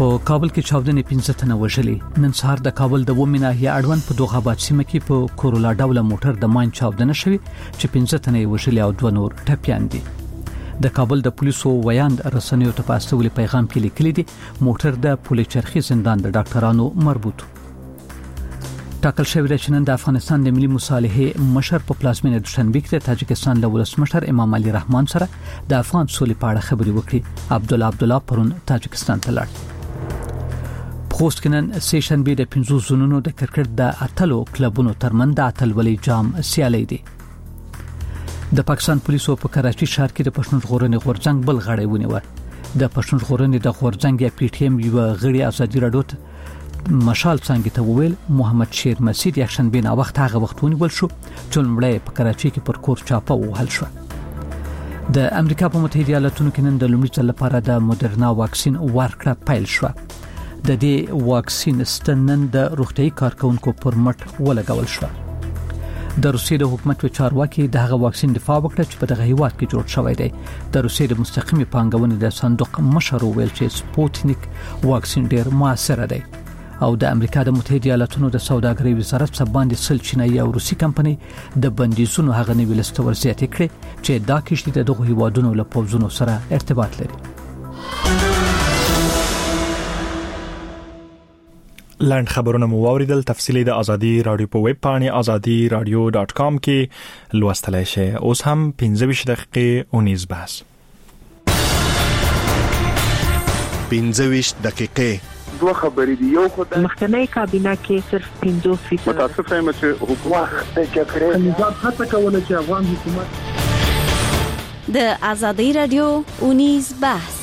په کابل کې چاودنې 15 تنه وژلي. نن سهار د کابل د ومه ناحیه اړوند په دوغ آباد سیمه کې په کورولا ډول موټر د ماین چاودنه شوې چې 15 تنه وژلي او 2 نور ټپيان دي. د کابل د پولیسو ویاند رسنیو ته پاستولي پیغام کې لیکلي دي موټر د پولیچرخي زندان د ډاکټرانو مربوط. ټاکل شوی د چنن د افغانستان د ملي مصالحې مشر په پلازمینه دوشنبه کې د تاجکستان له ولسمشر امام علي رحمان سره د افغان سولې په اړه خبرې وکړي. عبدالله پرون تاجکستان ته لاړ. خوست کې نن سیشن بي د 15 زونونو د کرکټ د اتلو کلبونو ترمن د اتلولي جام سیالي دي. د پاکستان پولیسو په کراچي ښار کې د پښتون ژغورنې غورځنګ بل غړی ونیو. د پښتون ژغورنې د غورځنګ یا پی ټی ایم یو غړي ازادي راډیو مشال څنګه ته وویل محمد شیر مسید یکشن بین وخت هغه وخت ونیول شو چې لمړی په کراچي کې پر کور چاپه وهل شو. د امریکا په متحده ایالاتونو کې نن د لومړي ځل لپاره د مودرنا واکسین ورکړه پیل شو. د دې واکسین ستنن د روغتي کارکونکو پر مټ ولګول شو. د روسیې د حکومت چارواکي دغه واکسین دفاع وکړه چې په دغه هیواد کې جوړ شوی دی. د روسیې د مستقیمي پانګونې د صندوق مشر ویل چې سپوتنیک واکسین ډیر موثر دی. او د امریکا د متحده ایالاتونو د سوداګرۍ وزارت سباندې سل چینایي او روسي کمپنۍ د بندیزونو هغه نوی لست ورزیات کړي چې دا کشتي د دغه هیوادونو له پوزونو سره ارتباط لري. لاند خبرونه مو واوریدل. تفصیلی د ازادي رادیو په ویب پاڼه azadiradio.com کې لوستلای شئ. اوس هم 15 دقیقې اونیز بحث. 15 دقیقې دوه خبرې دي. یو خدای مخکنی کابینه کې صرف 50% متاسفه یم چې حکومت د جګړې نظام هڅه کوله چې افغان حکومت د ازادي رادیو اونیز بحث.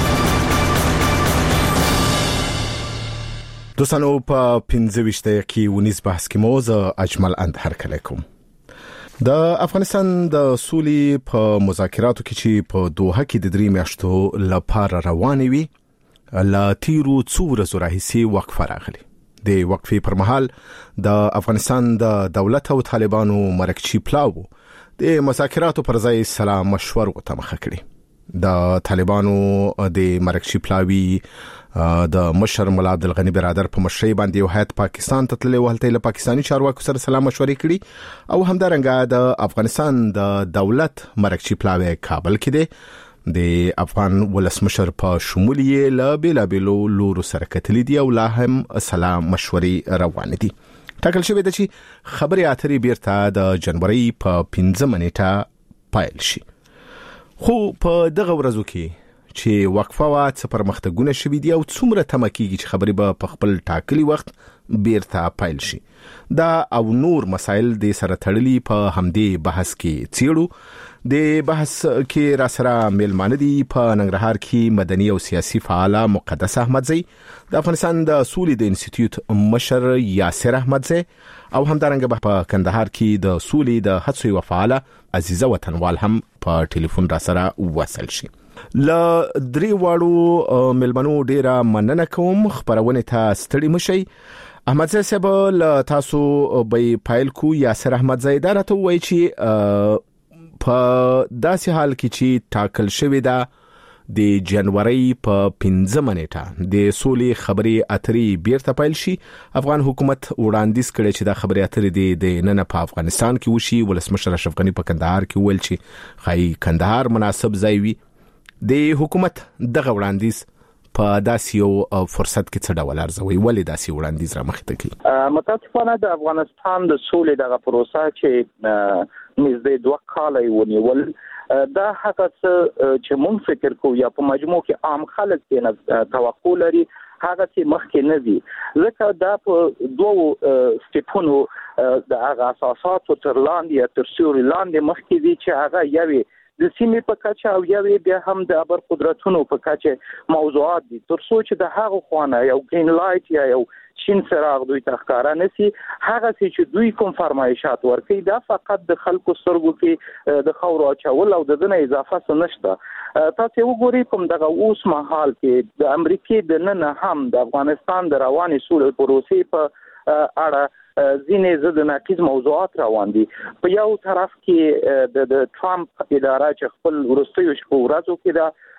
دوستانو په 15 دقیقې ونیز بحث کې موضوع اجمل اندهر کلیکم. د افغانستان د سولې په مذاکراتو کې چې په دوحه کې د 3 میاشتو لپاره روانې وي لا تیرو څو ورځې راهیسې وقفه راغلي. د وقفې پر مهال د افغانستان د دولت او طالبانو مرکچی پلاو د مذاکراتو پر ځای سلام مشور وته مخه کړی. د طالبانو د مرکچی پلاوی د مشر مولا عبدالغنی برادر په مشرۍ باندې یو هیئت پاکستان ته تللی و. هلته له پاکستاني چارواکو سره سلام مشورې کړي او همدارنګه د افغانستان د دولت مرکچی پلاوی کابل کې دی. د افغان ولسمشر په شمول یې له بیلابیلو لورو سره کتلې دي او لا هم سلام مشورې روان دي. ټاکل شوی دی چې خبرې اترې بیرته د جنوري په 15 نیټه پایل شي. خو په دغه ورځو کې چې وقفه وا څه پرمختګونه شوي دي او څومره تمکیږي چې خبرې به په خپل ټاکلي وخت بیرته پایل شي. دا او نور مسایل د سره تړلي په همدې بحث کې څیړو. د بحث کې را سره میلمانه دي په ننګرهار کې مدني او سیاسي فعال مقدس احمدزی، د افغانستان د سولې د انسټیټیوټ مشر یاسر احمدزی او همدارنګه په کندهار کې د سولې د هڅو یو فعال عزیزه وطنوال هم په ټلیفون را سره وصل شي. ل درې واړو ملمنو ډیره مننه کوم. خبرونه ته ستړي مشي. احمدزی صاحب له تاسو به پایل کو. یاسر احمدزی دا راته وایي چې په داسې حال کې چې ټاکل شوی دا د جنوري په 15 نیټه د سولې خبرې اترې بیرته پایل شي. افغان حکومت وړاندیز کړي چې دا خبرې اترې د نن په افغانستان کې وشي. ولسمشر اشرف غنی په کندهار کې ویل چې خای کندهار مناسب ځای وي. د حکومت دغه وړاندیز په داسې یو فرصت کې څه ډول ارزوي؟ ولې داسې وړاندیز را مخې ته کوي؟ متاسفانه د افغانستان د سولې دغه پروسه چې نږدې 2 کاله ونیول دا هغه چې مونږ فکر کوو یا په مجموع کې عام خلک یې توقع لري هغه چې مخکې نه دي. ځکه دا په 2 سټیپونو د هغه اساساتو تر لاندې یا تر سیوري لاندې مخکې دي چې هغه یوې د سیمې په کچه او یوې بیا هم د ابر قدرتونو په کچه موضوعات دي. تر څو چې د هغه خوانه یو گرین لایټ یا یو شین څراغ دوی تخکاره نسی، هغه چې دوی کوم فرمایشات ورکوي دا فقط د خلکو سترګو کې د خاورو اچول او د دنه اضافه څه نشته. تاسو وګورئ کوم دغه اوس مهال کې د امریکای د نن هم د افغانستان د رواني سولې پروسې په اړه ځینې ضد ناقض موضوعات روان دي. په یو طرف کې د ټرمپ اداره چې خپل وروستیو شپو ورځو کې دا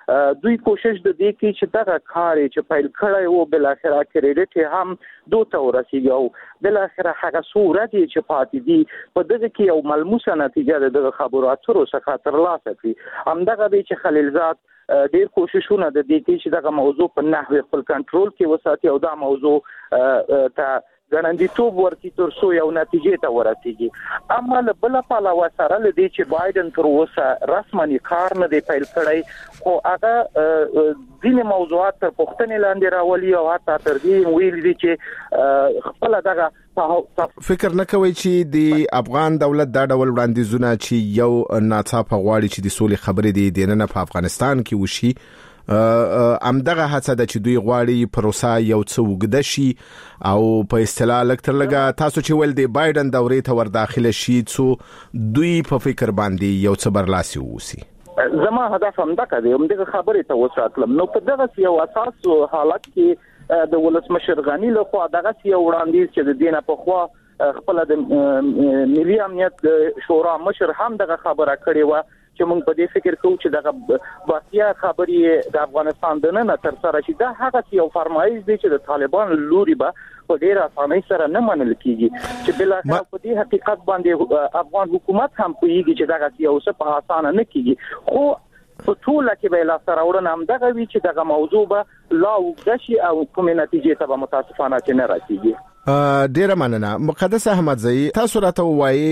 دوی کوشش د دې کې چې دا کار چې پیل کړی وو بل اخر کریډټ هم دوته ورسیږي او بل اخر هغه صورت چې پاتې دي په دغه کې یو ملموسه نتیجه د خبرو اترو څخه ترلاسه کړي. همدغه دی چې خلیلزاد ډېر کوششونه د دې کې چې دغه موضوع په نحوه خپل کنټرول کې وساتي او دا موضوع ته ګڼندویتوب ورکړي تر څو یو نتیجې ته ورسیږي. اما له بل پلوه سره له دې چې بایدن تر اوسه رسمي کار نه دی پیل کړی خو هغه ځینې موضوعات تر پوښتنې لاندې راولي او حتی تر دې ویل دي چې خپل دغه فکر نه کوي چې د افغان دولت دا ډول وړاندیزونه چې یو ناڅاپه غواړي چې د سولې خبرې دي دنه په افغانستان کې وشي امدغه هڅه د چې دوی غواړي پروسه یو څه وګد شي او په اصطلاح لکتر لګه تاسو چې ول دی بایدن دورې ته ور داخله شي څو دوی په فکر باندې یو څه برلاسي ووسی. زما هدف هم دا کړی هم دغه خبرې ته وساتلم. نو په دغه یو اساس حالت کې د ولسمشر غنی له خوا دغه یو وړاندیز چې د دینه په خوا خپل د ملي امنیت شورا مشر هم دغه خبره کړې و چې موږ په دې فکر کوو چې دغه باقیا خبرې د افغانستان د نه تر سره شي. دا هغه یو فرمایش دی چې د طالبان لوري به په ډیر اسانۍ سره نه منل کیږي چې بل اخر په دې حقیقت باندې افغان حکومت هم کوي چې دغه یو څه په اسانه نه کیږي خو په ټول کې به لا سره وړاندې هم دغه وی چې دغه موضوع به لا وګدشي او کومه نتیجې ته به متاسفانه چې نه رسیږي. ډیره مننه مقدس احمدزئی. تاسو راته وایي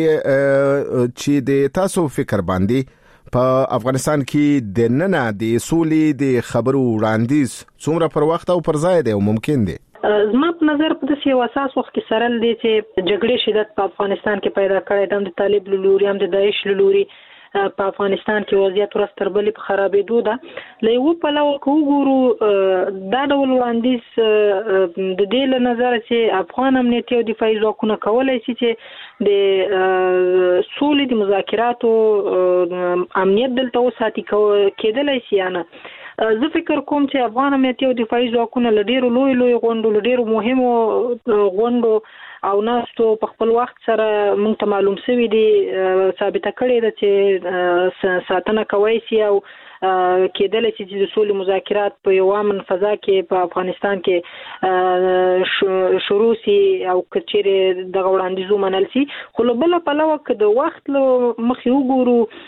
چې د تاسو فکر باندې په افغانستان کې د نن د سولې د خبرو وړاندیز څومره پر وخت او پر ځای دی او ممکن دی؟ زما په نظر په داسې یو اساس وخت کې سره دی چې جګړې شدت په افغانستان کې پیدا کړی د طالب لوري هم د داعش لوري په افغانستان کې وضعیت ورځ تر بلې په خرابېدو ده. له یو پلوه وګورو دا ډول وړاندیز د دې له نظر چې افغان امنیتي او دفاعي ځواکونه کولای شي چې د سولې د مذاکراتو امنیت دلته وساتي کېدلای شي. نه زه فکر کوم چې افغان امنیتي او دفاعي ځواکونه له ډېرو لوی غونډو له ډېرو مهمو غونډو او ناستو په خپل وخت سره موږ ته معلوم شوی دی ثابته کړې ده چې ساتنه کوي سي او کېدل چې د سولې مذاکرات په یو امن فضا کې په افغانستان کې شروع سي او کچېره د وړاندیزو منل سي. خو له بل پلوه که د وخت مخې وګورو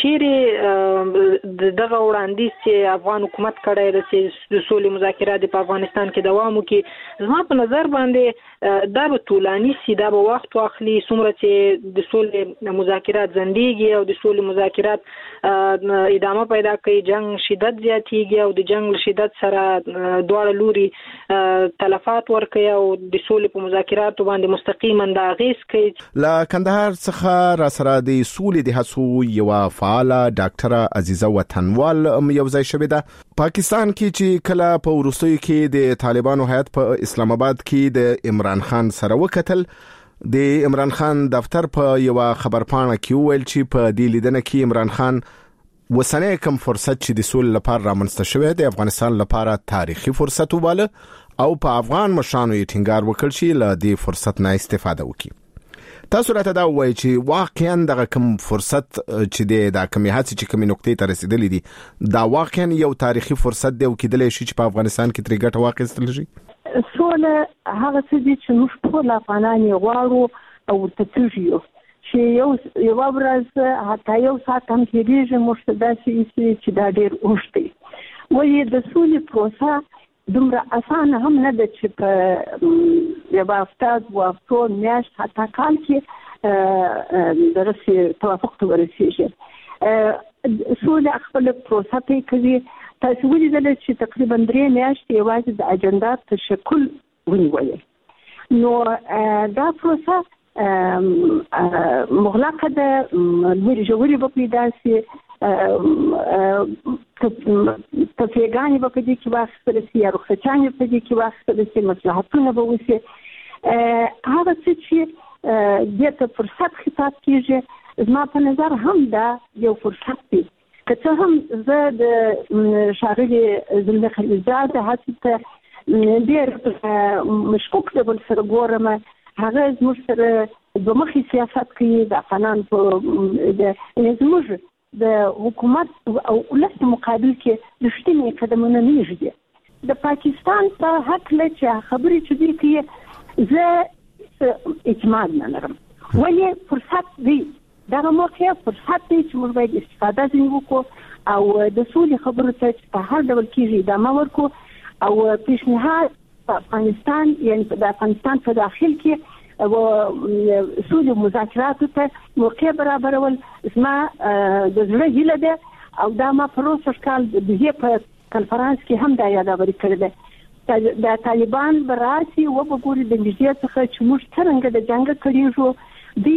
کچېره دغه وړاندیز چې افغان حکومت کړی دی چې د سولې مذاکرات په افغانستان کې دوام وکړي زما په نظر باندې دا به طولاني سي دا به وخت واخلي څومره چې د سولې مذاکرات ځنډیږي او د سولې مذاکرات ادامه پیدا کوي جنگ شدت زیاتیږي او د جنگ شدت سره دواړه لوري تلفات ورکوي او د سولې په مذاکراتو باندې مستقیما د اغیز کوي. لا کندهار څخه را سره د سولې د هڅو یو فعاله ډاکټره عزیزه وطنوال یو ځای شوې ده. پاکستان کې چې کله په وروستیو کې د طالبانو هیات په اسلام آباد کې د عمران خان سره وکتل د عمران خان دفتر په یو خبرپاڼه کې ویل چې په دې لیدنه کې عمران خان وسنه کوم فرصت چې د سولې لپاره رامنځته شوی د افغانستان لپاره تاریخي فرصت وباله او په افغان مشرانو یې ټینګار وکړ چې له دې فرصت نه استفاده وکړي. تاسو راته دا وایي چې واقعا دغه کوم فرصت چې د کومې هڅې چې کومې نقطې ته رسیدلې دي دا واقعا یو تاریخي فرصت دی او کېدلی شي چې په افغانستان کې ترې ګټه واخیستل شي. سوله هغه څه دي چې موږ ټول افغانان یې غواړو او تتوجیو چې یو ورځ حتی یو ساعت هم کېږي موږ ته داسې چې دا ډېر اوږد دی. وایي د سولې پروسه دومره اسانه هم نه ده چې په یو هفته میاشت حتی کال کې درسې توافق ته ورسېږي. سوله خپل پروسه پی کوي. تاسو ولیدل چې تقریبا 3 میاشتې یوازې د اجنډا تشکل ونیولې. نو دا پروسه مغلقه ده لوړې ژورې به پیدا شي تفریګانې به په دې کې واخیستل شي یا رخصتیانې په دې کې واخیستل شي مصلحتونه به وشي. هغه څه چې دې ته فرصت خطاب کېږي زما په نظر هم دا یو فرصت دی. که څه هم زه د ښاغلي زلمي خلیلزاد هڅې ته ډېر مشکوک ډول سره ګورم. هغه زموږ سره دوه مخي سیاست کوي د افغانان په زموږ د حکومت او ولس مقابل کې رښتینی قدمونه نه ایږدي. د پاکستان په حق له چې خبرې چې دي کې زه اعتماد نه لرم، ولی فرصت دی، دغه موقع فرصت دی چې موږ باید استفاده ځنې وکړو او د سولې خبرو ته چې په هر ډول کېږي ادامه ورکړو او پیشنهاد په افغانستان یعنی د افغانستان په داخل کې او سولې مذاکراتو ته موقع برابرول زما د زړه هیله ده او دا ما پروسه کال د دې په کنفرانس کې هم دا یادونه کړې ده. د طالبان براسي و وګوري د نږدې څخه چې موږ څنګه د جنگ کړیږو دی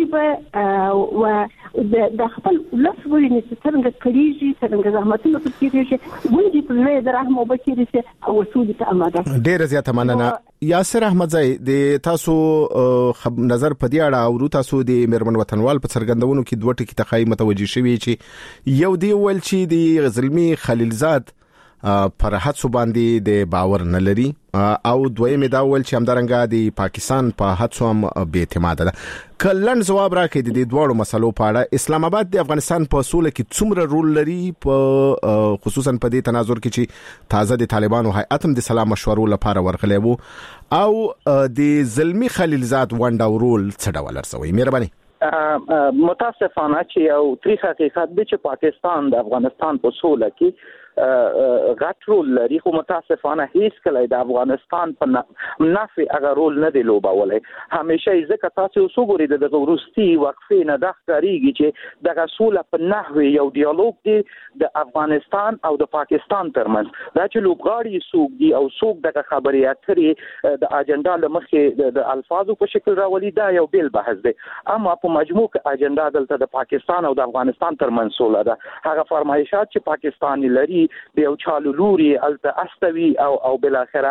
به د خپل لفظ ورني څنګه کړیږي څنګه زحمتونه کوي ولې په لوی درهم او بکیرسه او سولې ته آماده. ډیر زیاته مننه یاسر احمدزی د تاسو نظر په دې اړه او تاسو د میرمن وطنوال په څرګندونو کې دوه ټکي تخای متوجي شوی چې یو دی ول چې د زلمی خلیلزاد پر حادثو باندې د باور نه لري او دویم دا ول چې همدارنګه د پاکستان په حادثو هم بې اعتماد ده. کلن جواب راکړي د دې دوه مسلو په اړه اسلام آباد د افغانستان په سوله کې څومره رول لري په خصوصا په دې تناظر کې چې تازه د طالبانو هیئت هم د سلام مشورو لپاره ورغلی وو او د زلمی خلیلزاد ونډه او رول څه ډول ارسوي؟ مهرباني. متاسفانه چې یو تاریخ حقیقت دی چې پاکستان د افغانستان په سوله کې غټ رول لري، خو متاسفانه هیڅ کله د افغانستان په نفع هغه رول نه دی لوبولی. همیشه ځکه تاسو وګورئ د روسي وقفې نه د ښکاریږي چې دغه سوله په نحوه یو ډیالوګ دی د افغانستان او د پاکستان ترمنځ. دا چې لوبغاړي څوک دي او څوک دغه خبرې اترې د اجنډا له مخې د الفاظو په شکل راولي دا یو بیل بحث دی، اما په مجموع کې اجنډا دلته د پاکستان او د افغانستان ترمنځ سوله ده. هغه فرمایشات چې پاکستان لري د یو چالو لوري الته استوي او بل اخره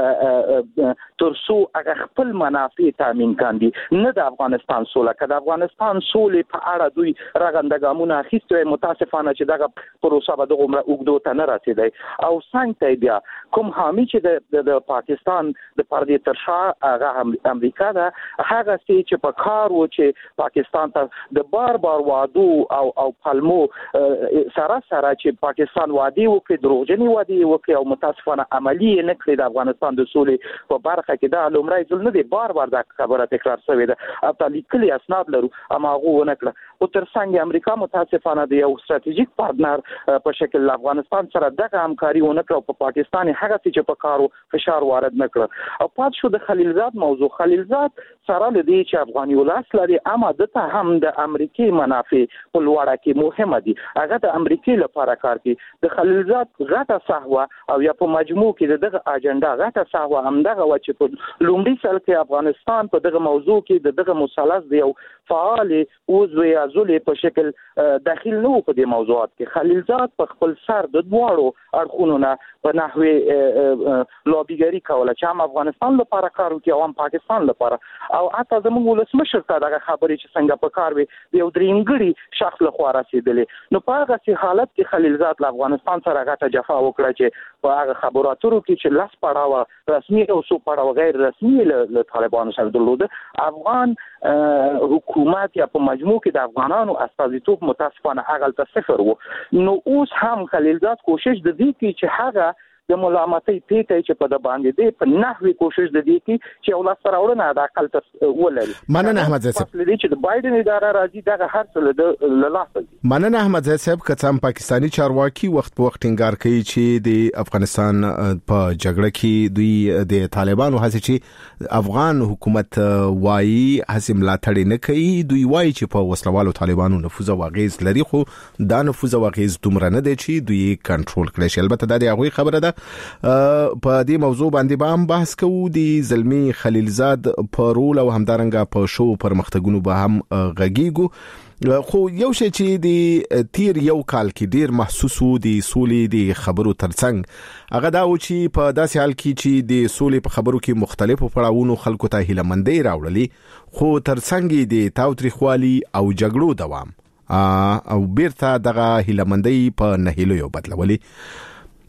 ترسو هغه خپل منافع تامین کاندي نه د افغانستان سوله. که د افغانستان سولې په اړه دوی رغندګامونه اخیستي متاسفانه چې دغه پروسه به دغه عمره اوږدو ته نه رسیدي او څنګه بیا کوم حامي چې د پاکستان د پردې ترشا هغه امریکا ده هغه چې په کار و چې پاکستان ته د بار وعدو او پلمو سره چې پاکستان وعده وکړي دروغجنې وعده وکړي او متاسفانه عملی نه کړی د افغانستان د سولې په برخه کې دا لومړی ځل نه دی، بار دا خبره تکرار شوې ده او لیکلي اسناد لرو اما هغه ونه کړه. او ترڅنګ امریکا متاسفانه د یو ستراتیژیک پارتنر په شکل افغانستان سره دغه همکاري ونه کړه او په پاکستان هغه چې په کارو فشار وارد نه کړ او پات شو د خلیلزاد موضوع. خلیلزاد سره لدی چې افغاني ولس لري اما دته هم د امریکای منافع په لوړه کې مهمه دي، هغه د امریکای لپاره کار کوي. د خلیلزاد غټه صحوه او یا په مجموع کې دغه اجنډا غټه صحوه همدغه و چې په لومړي سال کې افغانستان په دغه موضوع کې دغه مثلث دی او فعال عضو ازولې په شکل داخل نه و په دې موضوعات کې. خلیلزاد په خپل سر د دواړو اړخونو نه په نحوه لوبیګری کوله چې هم افغانستان لپاره کار وکړي او هم پاکستان لپاره او حتی زموږ ولسمشر ته دغه خبرې چې څنګه په کار وي یو درېنګړي شخص له خوا رسیدلې نو په هغه حالت کې خلیلزاد له افغانستان سره غټه جفا وکړه چې په هغه خبرو اترو کې چې لاس پړاوه رسمي او سو پړاوه غیر رسمي له طالبانو سره درلوده. افغان حکومت یا په مجموع کې د افغانانو استازیتوب متاسفانه هغه ته صفر وو. نو اوس هم خلیلزاد کوشش د دې کې چې هغه د ملامتۍ پیټه چې په د باندې دی په نحوي کوشش د دې کې چې ولس سره وړنه د عقل ته ولري. مننه احمد زیب صاحب چې د بایدن اداره راځي دغه هر څه له لاسه. مننه احمد زیب صاحب کڅم پاکستانی چارواکي وخت په وخت ټینګار کوي چې د افغانستان په جګړه کې دوی د طالبانو هڅه چې افغان حکومت وایي هڅه ملاتړ نه کوي، دوی وایي چې په وسلوالو طالبانو نفوذ او اغیز لري خو دا نفوذ او اغیز دومره نه دی چې دوی کنټرول کړي شي. البته دا د هغه خبره ده په دې موضوع باندې به هم بحث کوو. د زلمی خلیلزاد په رول او همدارنګه په شو پرمختګونو به هم غږیږو. خو یو شی چې د تیر یو کال کې ډیر محسوسو د سولې د خبرو ترڅنګ هغه دا و چې په داسې حال کې چې د سولې په خبرو کې مختلفو پړاوونو خلکو ته هیلهمندۍ راوړلې خو ترڅنګ د تاوتریخوالي او جګړو دوام او بیرته دغه هیلهمندۍ په نهیلو بدلولي.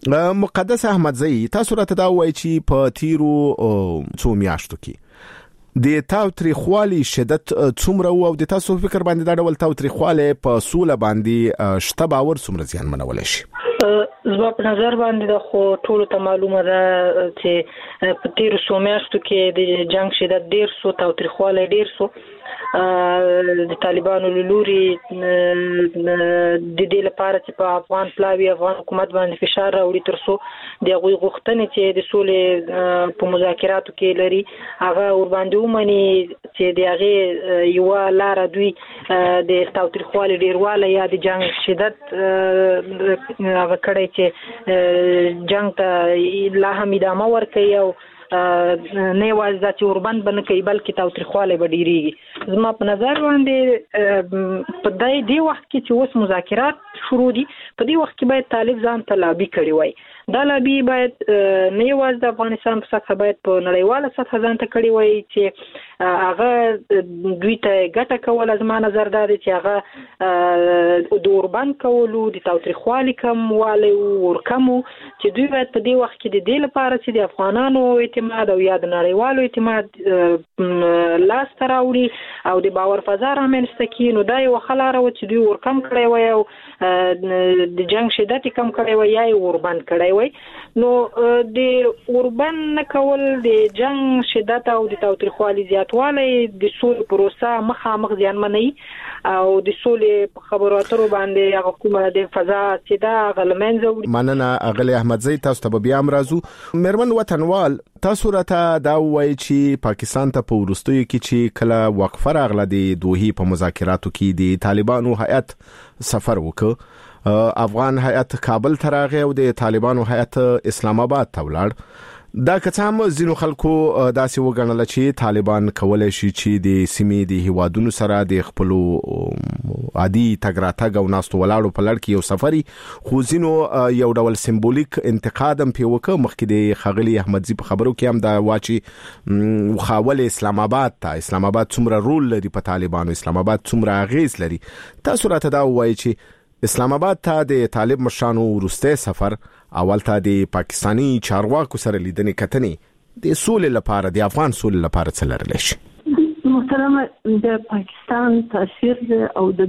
مقدس احمدزی تاسو راته دا وایي چې په تیرو څو میاشتو کې د تاوتریخوالي شدت څومره او د تاسو فکر باندې دا ډول تاوتریخواله په سوله باندې شته باور څومره زیان منول شي؟ زما په نظر باندې د خو ټول ته معلومه ده چې په تیر څو میاشتو کې د جنگ شدت ډیر سو تاوتریخواله ډیر سو د طالبانو لوري د دې لپاره چې په افغان پلاوی افغان حکومت باندې فشار راوړي ترڅو د غوي غوښتنې چې د سولې په مذاکراتو کې لري هغه ور باندې ومني چې د هغه یو لار دوی د تاوتریخوالي ډیرواله یا د جنگ شدت هغه کړی چې جنگ ته لا هم ادامه ورکوي او نه یوازې د اوربند بنه کوي بلکې تاوتریخواله به ډیریږي. زما په نظر باندې په دې وخت کې چې اوس مذاکرات شروع دي په دې وخت کې باید طالب ځان ته لابي کړی وای. دا لابي باید نه یوازې د افغانستان په سطح باید په نړیواله سطح ځان ته کړی وای چې هغه دوی ته ګټه کول. زما نظر دا دی چې هغه د اوربند کولو د تاوتریخوالي کموالی ورکمو چې دوی باید په دې وخت کې د دې لپاره چې د افغانانو اعتماد او یا د نړیوالو اعتماد لاس ته راوړي او د باور فضا رامنځته کړي. نو دا یو ښه لاره وه چې دوی ورکم کړی وای او د جنګ شدت کم کړی وای یا یې وربند کړی وای. نو د اوربند نه کول د جنگ شدت او د تاوتریخوالي زیاتوالی د سولې پروسه مخامخ زیانمنوي او د سولې په خبرو اترو باندې هغه کومه د فضا چې دا هغه له منځه وړي. مننه اغلی احمدزی، تاسو ته بیا هم راځو. میرمن وطنوال، تاسو راته دا وایي چې پاکستان ته په وروستیو کې چې کله وقفه راغله د دوحې په مذاکراتو کې د طالبانو هیئت سفر وکړ، افغان هیئت کابل ته راغی او د طالبانو هیئت اسلام آباد ته ولاړ. دا که هم ځینو خلکو داسې وګڼل چې طالبان کولای شي چې د سیمې د هیوادونو سره د خپل عادي تګ راتګ او ناستو ولاړو په لړ کې یو سفري، خو ځینو یو ډول سمبولیک انتقاد هم په وکړ. مخکې د خغلی احمدزی په خبرو کې هم دا واچي وخاول اسلام آباد ته، اسلام آباد څومره رول لري په طالبانو، اسلام آباد څومره اغیز لري. تاسو راته دا وایي چې اسلام آباد ته د طالب مشرانو وروسته سفر اول ته د پاکستانی چارواکو سره لیدنې کتنې د سولې لپاره، د افغان سولې لپاره څه لرلی شي؟ محترمه، د پاکستان تاثیر او د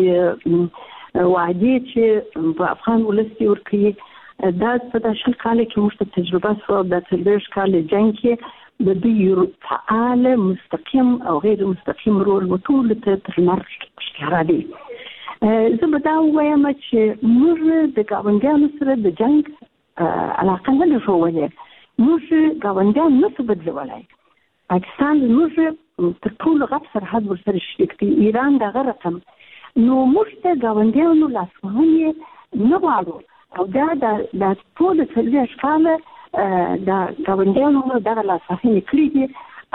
دوی وعدې چې په افغان ولس کې ورکوي دا په داشل کال کې موږ ته تجربه سو. د تلبیش کال جنگ کې د دوی فعال مستقیم او غیر مستقیم رول ټول ته ترمر ښکاره دي. زه به دا وایم چې موږ د ګاونډیانو سره د جنگ علاقه نه لرو، موږ ګاونډیان نه څه بدلولای. پاکستان موږ تر ټولو غټ سرحد ورسره شریک دی، ایران دغه رقم. نو موږ ته ګاونډیانو لاسوهنې نه غواړو او دا د ټول څلوېښت کاله د ګاونډیانو دغه لاسوهنې کړي دي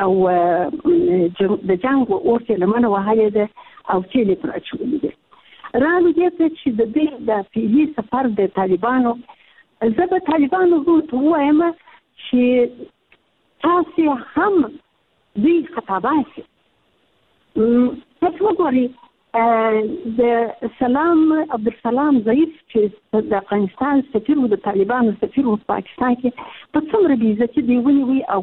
او د جنګ اور چې لمنه وهلې ده او چې یې پر اچولي دي. راوي دې چې د دې د فعلي سفر د طالبانو، زه به طالبانو ته وایم چې تاسو هم دوی خطاباسي. تاسو وګورئ د سلام عبدالسلام ضعیف چې د افغانستان سفیر و د طالبانو سفیر و پاکستان کې په څومره بې عزتي دی ونیوي او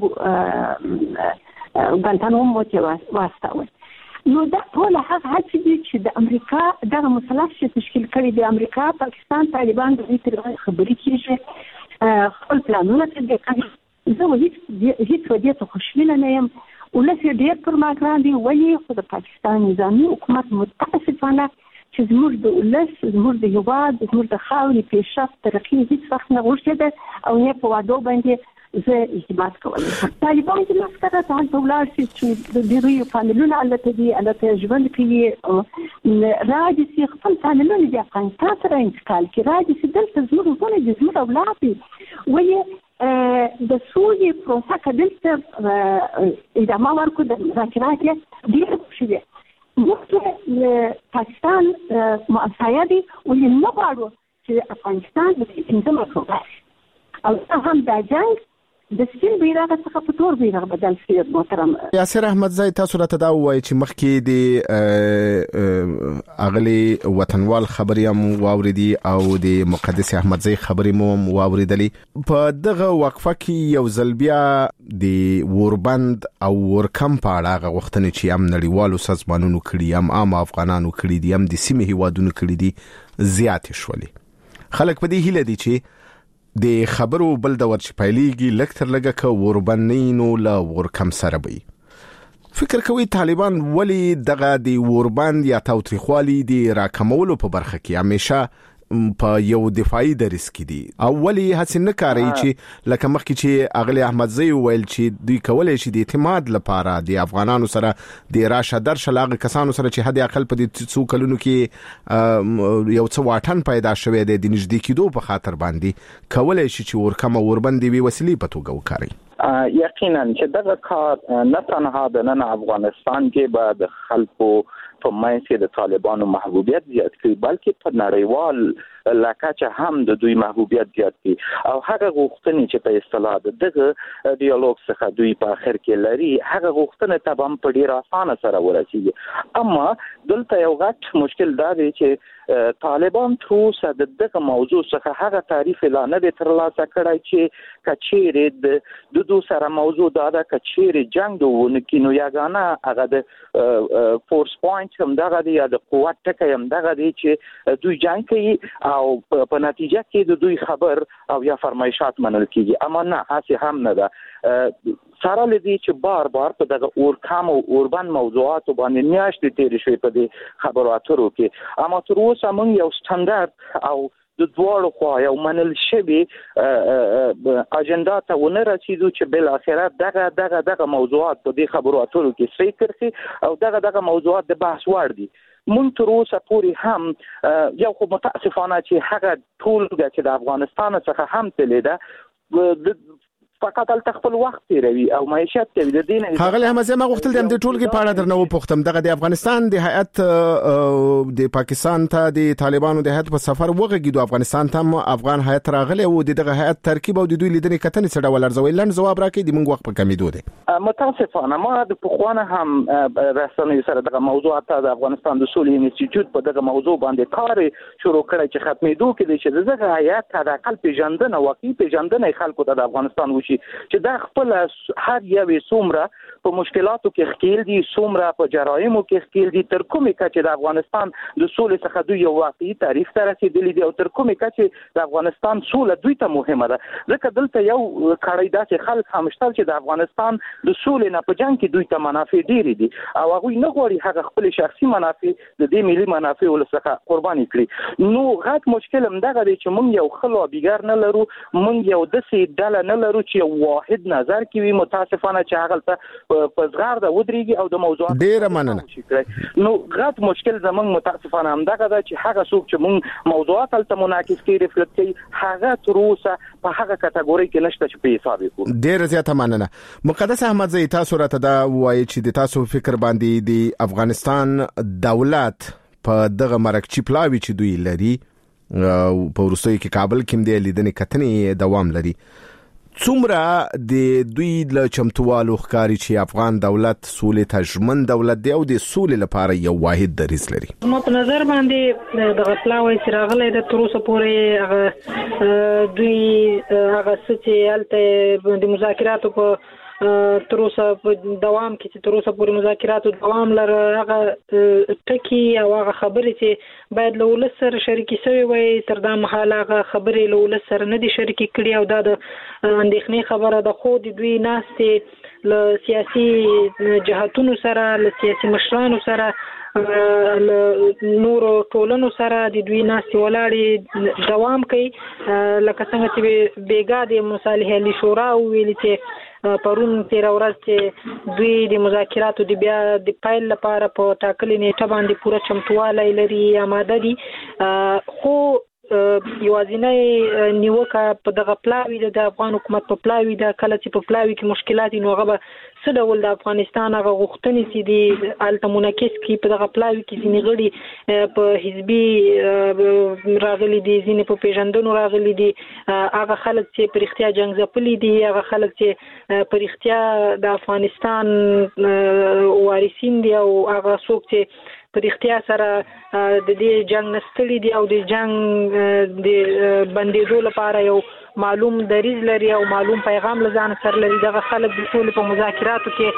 ګانتانامو ته واستول. نو دا ټول هغه هڅې دي چې د امریکا دغه مثلث چې تشکیل کړی دی، امریکا، پاکستان، طالبان د دې تر خبرې کېږي خپل پلانونه تطبیق کوي. زه هیڅ ودې ته خوشبینه نه یم. ولس یې ډېر پر ما ګران دي، ولې خو د پاکستان نظامي حکومت متاسفانه چې زموږ د ولس، زموږ د هېواد، زموږ د خاورې پیشرفت ترقي هیڅ وخت نه غوښتې ده او نه په وعدو باندې زه اعتماد کوم. طالبان چې مسکره ته هلته ولاړ شي چې د ډېرو پانلونه هلته دي، هلته ژوند کوي، راځي چې خپل پانلونه د افغانستان سره انتقال کړي، راځي چې دلته زموږ وګړي دي، زموږ اولاد دي. ولې د سولې پروسه که دلته ادامه ورکړو د مذاکرات یې ډېره خوشي دي. موږ پاکستان معصیه دي، ولې نه غواړو چې افغانستان د 15 او هم دا جنګ د سپین بیرغ څخه په تور بیرغ بدل شي. محترم یاسر احمدزی، تاسو راته دا وایي چې مخکې د اغلی وطنوال خبرې هم واوریدي او د مقدس احمدزی خبرې مو واوریدلې. په دغه وقفه کې یو ځل بیا د وربند او ورکم په اړه غوښتنې چې هم نړیوالو سازمانونو کړي، هم عام افغانانو کړي دي، هم د سیمې هیوادونو کړي دي، زیاتې شولې. خلک په دې هیله دي چې د خبرو بل دور چې پایلیږي لکتر لګه که وربنینو لا ورکم سره وي. فکر کوي طالبان ولی دغه د وربند یا تاوتریخوالي د راکمولو په برخه کې همیشه په یو دفاعي دریس کې دي، او ولی هڅه نه کوي چې لکه مخکې چې اغلی احمدزی ویل چې دوی کولای شي د اعتماد لپاره د افغانانو سره د راشه درشه لاغه کسانو سره چې حد اقل په دې څو کلونو کې یو څه واټن پیدا شوی دی د نږدې کېدو په خاطر باندې کولای شي چې ورکم وربندې وی وسیلې په توګه وکړي. یقینا چې دغه کار نه تنها د نن افغانستان کې به د خلکو په منځ کې د طالبانو محبوبیت زیات کړي، بلکې په نړیوال لکه هم د دوی محبوبیت زیات کړي. او هغه غوښتنې چې په اصطلاح دغه ډیالوګ څخه دوی په اخر کې لري، هغه غوښتنې ته هم په ډیر اسانه سره ورسیږي. اما دلته یو غټ مشکل دا دی چې طالبان تروسه دغه موضوع څخه هغه تعریف اعلان نه ترلاسه کړی چې کچېره د دوه سره موضوع دا ده، کچېره جنگ دوونکې نو یاګانه هغه د فورس پوینټ هم دغه دی یا د قوت ټکی هم دغه دی چې دوی جنگ کوي او په نتیجه کې د دوی خبر او یا فرمایشات منل کیږي. اما نه، هڅه هم نه ده. سره لدی چې بار بار په دغه اورکم او اوربند موضوعات باندې میاشتې تیرې شوې په دې خبرو اترو کې. اما تر اوسه موږ یو سټانډرډ او د دوړو خو یو منل شوی اجنډا ته ونه رسیدو چې بل اخره دغه موضوعات په دې خبرو اترو کې صحیح کړي او دغه موضوعات د بحث وړ دي. مونږ تر اوسه پورې هم یو خو متاسفانه چې هغه ټولګه چې د افغانستان څخه هم تللی ده فقط خپل وخت تیروي او معیشت کوي. د دین هغه هم زما غوښتل د ټولګي په اړه درنه وپوښتم. دغه د افغانستان د هیئت د پاکستان ته د طالبانو د هیئت په سفر وغږیدو، افغانستان ته افغان هیئت راغلی او دغه هیئت ترکیب او د دوی لیدنې کتنې څه ډول ارزوي؟ لن جواب راکړي د موږ وخت په کمیدو دی. متاسفانه ما د پخوانه هم رسنۍ سره دغه موضوعات د افغانستان د سولې انسټیټیوټ په دغه موضوع باندې کار شروع کړی چې ختمېدو کې چې دغه هیئت د خپل پیژندنه واقعي پیژندنه خلکو ته د افغانستان چې دا خپل هر یو څومره په مشکلاتو کې ښکیل دي، څومره په جرایمو کې ښکیل دي، تر کومه کچه د افغانستان د سولې څخه دوی یو واقعي تعریف ته رسیدلي دي او تر کومه کچه د افغانستان سوله دوی ته مهمه ده. ځکه دلته یو کړی داسې خلک هم شته چې د افغانستان د سولې نه په جنگ کې دوی ته منافع ډېری دي او هغه نه غواړي هغه خپل شخصي منافع د دې ملي منافع ولڅخه قرباني کړي. نو غټ مشکل هم دغه دی چې موږ یو خلو بیګار نه لرو، موږ یو داسې ډله نه لرو چې واحد نظر کوي. متاسفانه چې هغه ته په زغار د ودرېږي او د موضوعات ډېر مننه. نو غټ مشکل زمونږ متاسفانه هم دغه ده چې هغه څوک چې موږ موضوعات ته منعکس کوي ریفلکټ کوي هغه تر اوسه په هغه کټګوري کې نشته چې په حساب وکړو. ډېر زیاته مننه. مقدس احمدزی، تاسو راته دا وایي چې د تاسو فکر باندې د افغانستان دولت په دغه مرکچی پلاوی چې دوی لري په وروستیو کې کابل کې د لیدنې کتنې دوام لري، څومره د دوی له چمتووالو ښکاري چې افغان دولت سولې ته ژمن دولت دی او د سولې لپاره یو واحد دریځ لري؟ نو په نظر باندې د غپلاوي چې راغلی د تر اوسه پورې دوی هغه چې الته د مذاکراتو په تر اوسه په دوام کې چې تر اوسه پورې مذاکراتو دوام لري، هغه ټکی او هغه خبرې چې باید له ولس سره شریکې شوی وي تر دا مهاله هغه خبرې له ولس سره نه دي شریکې کړي او دا د اندېښنې خبره ده. خو د دوی ناستې له سیاسي جهاتونو سره، له سیاسي مشرانو سره، نور ټولنو سره د دوی ناستې ولاړې دوام کوي. لکه څنګه چې بیګا د مصالحې علی شورا ویلي چې پرون 13 ورځ چې دوی د مذاکراتو د بیا د پایل لپاره په ټاکلې نیټه باندې پوره چمتووالی لري، آماده دي. خو یوازینی نیوکه په دغه پلاوی د افغان حکومت په پلاوی د کله چې په پلاوی کې مشکلات نو هغه څه ډول د افغانستان هغه غوښتنې چې د التمونکس کې په دغه پلاوی کې ځینې غړي په حزبي راغلي دي ځینې په پیژندنو راغلي دي هغه خلک چې پر اختیار جنگ ځپلي دي هغه خلک چې پر اختیار د افغانستان وارثین دي او هغه څوک چې په اختیار سره د دې جنگ نستړي دي او د جنگ د بندیدو لپاره یو معلوم دریز لري او معلوم پیغام لزان سره لري دغه خلک د ټول په مذاکراتو کې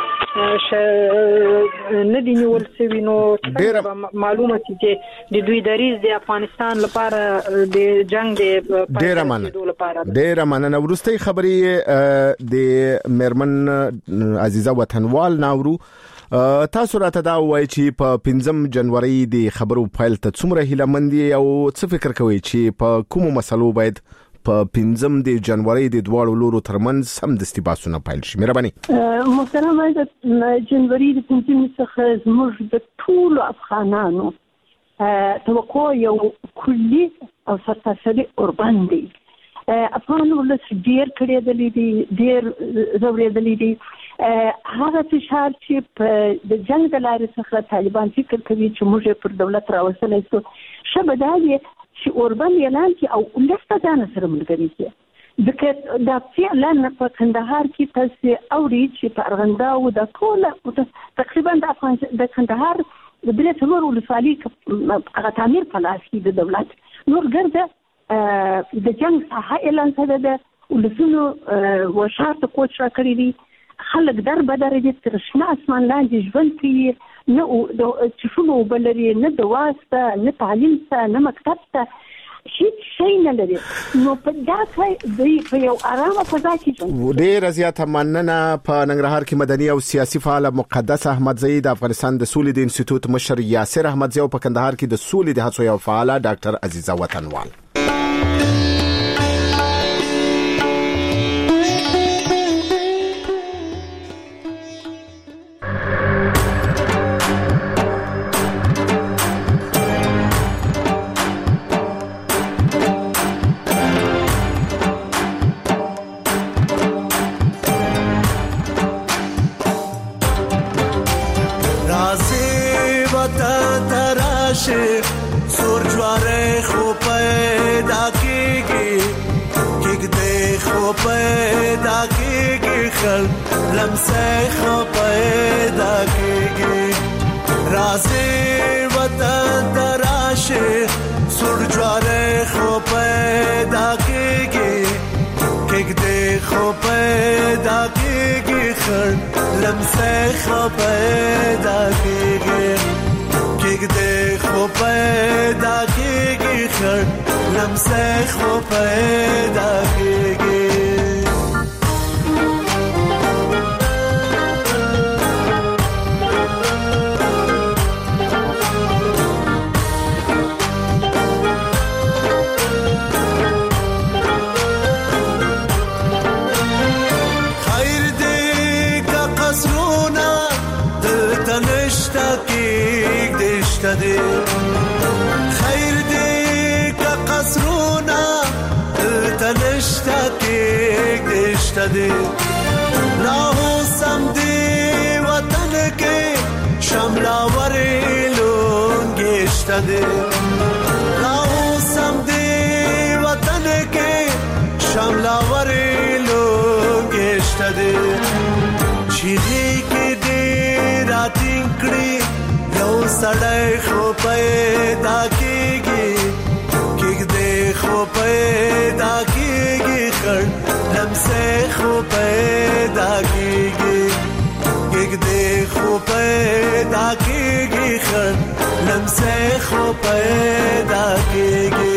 نه دي نیول شوی نو معلومه چې د دوی دریز د افغانستان لپاره د جنگ د ډیره مننه ورستۍ خبري د مرمن عزیزه وطنوال ناورو تاسو راته دا وایي چې په 5 جنوري د خبرو فایل ته څومره هیلمندي او څه فکر کوي چې په کوم مسلو باید په 5 د جنوري د دواړو لورو ترمنځ سم دستي باسونه فایل شي مهرباني محترم د جنوري د 5 څخه زموږ د ټول افغانانو توقع یو کلی او سرتاسري اوربان دی افغان ولس ډیر کړی دی ډیر زوړېدلی دی هغه فشار چې د جنگ د لارې څخه طالبان فکر کوي چې موږ پر دولت راوستلای شو شبدالي چې اوربان اعلان کی او لسته ځان سره ملګری شي ځکه دا فعلا په کندهار کې تاسو اوري چې په ارغنده او د ټوله تقریبا د کندهار د بریټ ولسوالۍ هغه تعمیر په لاس کې د دولت نور ګرځه د جنگ ساحه اعلان کړه د ولسونو وشارت کوچ را کړی دي خلک در بدر دي تر شنه اسمان لاندې ژوند کوي نه چې شنو بلري نه د واسطه نه تعلیم ته نه مکتب ته هیڅ شي نه لري نو په داسې دی په یو آرامه فضا کې ډېر زیاته مننه په ننګرهار کې مدني او سیاسي فعال مقدس احمدزی د افغانستان د سولې د انسټیټیوټ مشر یاسر احمدزی او په کندهار کې د سولې د هڅو یو فعال ډاکټر عزیزه وطنوال سور جواره خو پیدا کیږي کېګ دې خو پیدا کیږي خل لمسه خو پیدا کیږي رازي وطن تراشه سور جواره خو پیدا کیږي کېګ دې خو پیدا کیږي خل لمسه خو پیدا کیږي کېګ دې خو پیدا کېږي خړ لمسه خو پیدا کېږي خیر دې کا قصرونه دلته نشته کېږ دشته دې خیر دې کا قصرونه دلته نشته کېږ دشته دې راهو سم دې وطن کې شملاورې لونګشته دې راهو سم دې وطن کې شملاورې لونګشته دې چیرې کې دې راتینکړي یو سړی خو پیدا کېږي کېږ دې خو پیدا کېږي خړ لمسه خو پیدا کېږي کېږ دې خو پیدا کېږي خړ لمسه خو پیدا کېږي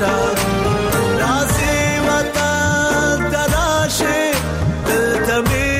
رازي وطن تراشه دلته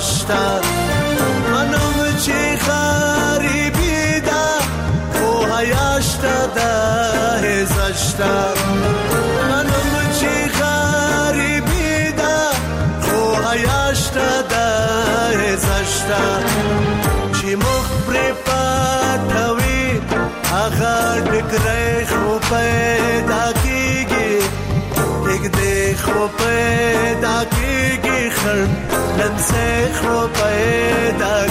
هواشتا منم چی خریبی دا خو هیاشتا دا هزاشتا منم چی خریبی دا خو هیاشتا دا هزاشتا چی مخبری پاتوی آغا ڈکرے خو پیدا کیگی ایک دے خو پیدا کیگی خر لن سے خو پیدا